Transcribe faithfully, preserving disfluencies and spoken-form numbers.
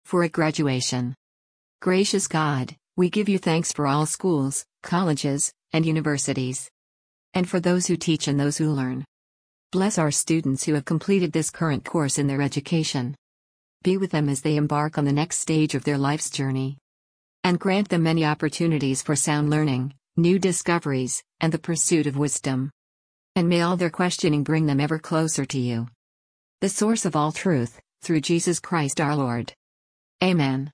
for a graduation. Gracious God, we give you thanks for all schools, colleges, and universities. And for those who teach and those who learn. Bless our students who have completed this current course in their education. Be with them as they embark on the next stage of their life's journey. And grant them many opportunities for sound learning, new discoveries, and the pursuit of wisdom. And may all their questioning bring them ever closer to you, the source of all truth, through Jesus Christ our Lord. Amen.